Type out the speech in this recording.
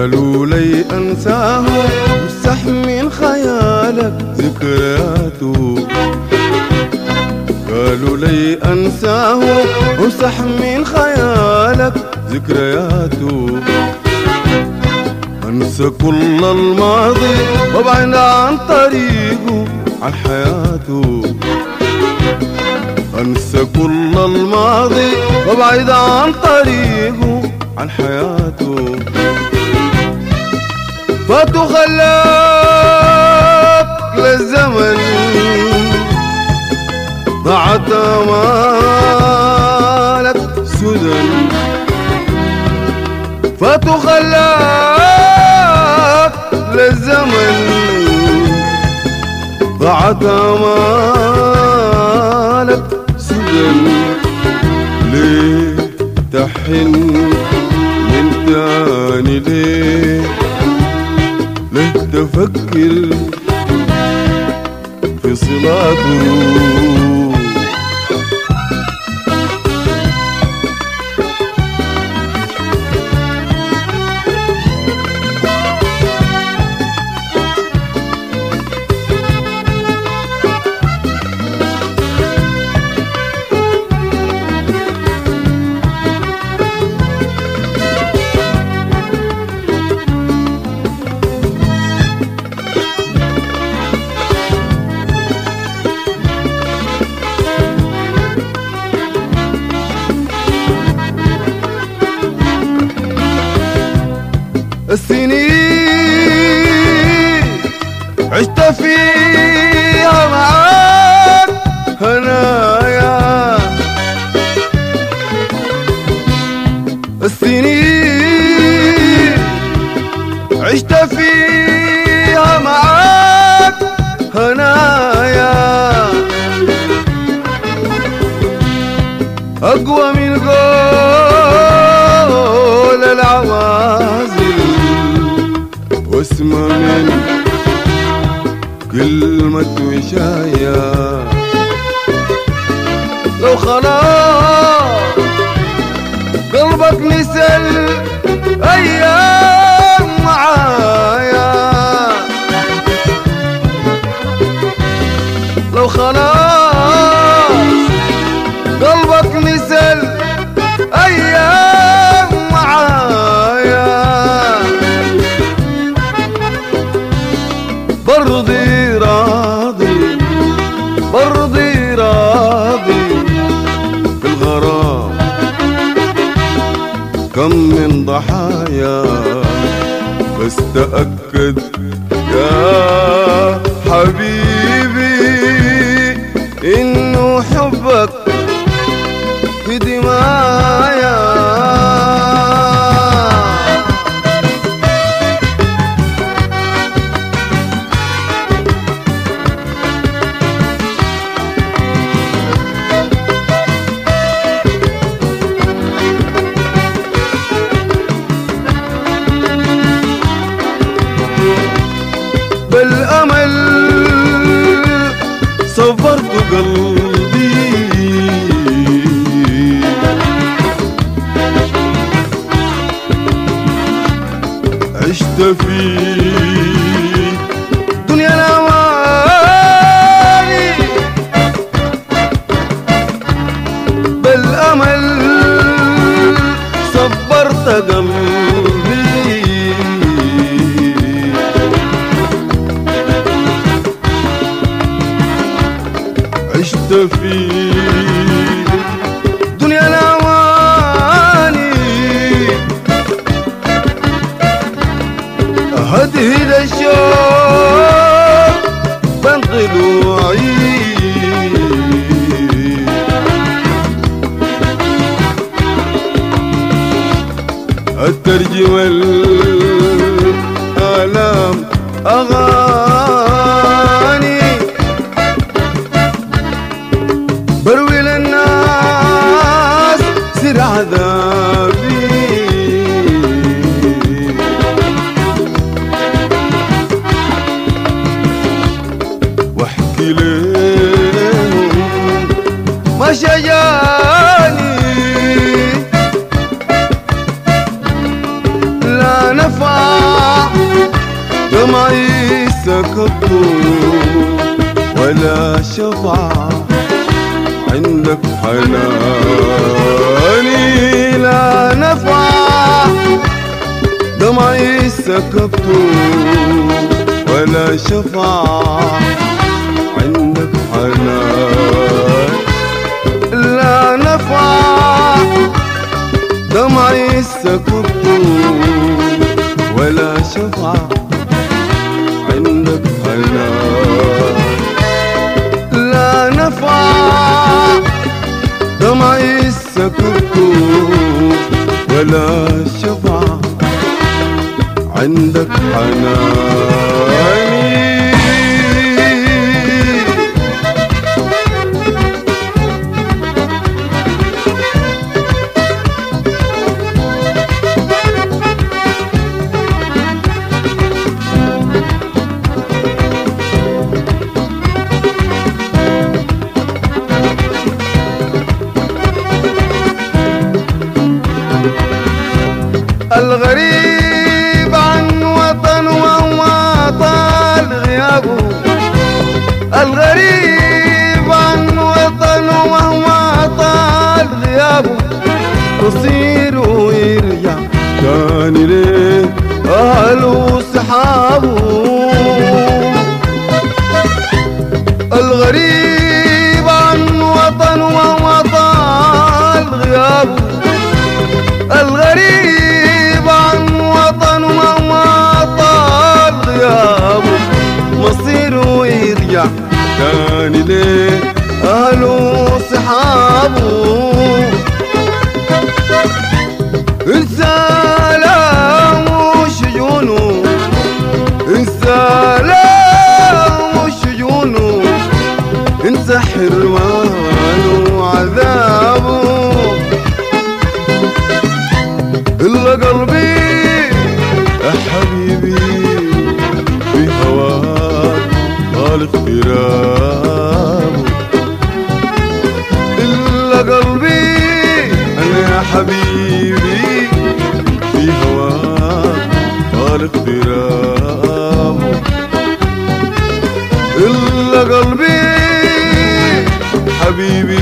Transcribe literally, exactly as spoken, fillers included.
قالوا لي أنساه امسح من خيالك ذكرياته. قالوا لي أنساه امسح من خيالك ذكرياته. أنسى كل الماضي وابعد عن طريقه عن حياته. أنسى كل الماضي وابعد عن طريقه عن حياته. فاتو خلاك للزمن ضاعت آمالك سدى. فاتو خلاك للزمن ضاعت آمالك سدى. ليه تحن من تاني؟ ليه ليه تفكر في صلاته؟ السنين عشت فيها معاك هنايا. السنين عشت فيها معاك هنايا. أقوى من قول العوازل واسمع من كلمة وشاية. لو خلاص قلبك نسى أيام معايا. لو خلاص قلبك نسى أيام معايا. برضي راضي برضي راضي في الغرام. كم من ضحايا بس تأكد يا حبيبي إنه حبك في دمايا. بالأمل صبرت قلبي عشت في دنيا الأماني. بالأمل صبرت قلبي عشت في دنيا الأماني. هدهد الشوق بين ضلوعي. أترجم الآلام أغاني. بروي للناس سر عذابي. واحكي لهم ما شجاني لا نفع عندك حناني لا نفع دمعي سكبته ولا شفع عندك حنان لا نفع دمعي سكبته ولا شفع عندك حنان لا نفع دمعي سكبته ولا شفع عندك حناني الغريب عن وطن وهو طال غيابه الغريب عن وطن وهو طال غيابه تصير ويرجع تاني ليه أهله وصحابه الغريب عن وطن وهو طال غيابه الغريب عن وطن وما طال غيابه مصيره يرجع تاني ليه أهله وصحابه انسى لامه شجونه انسى لامه شجونه انسى حرمانه وعذابه إلا قلبي يا حبيبي في هواك طال اغترابه إلا قلبي أنا يا حبيبي في هواك طال اغترابه إلا قلبي حبيبي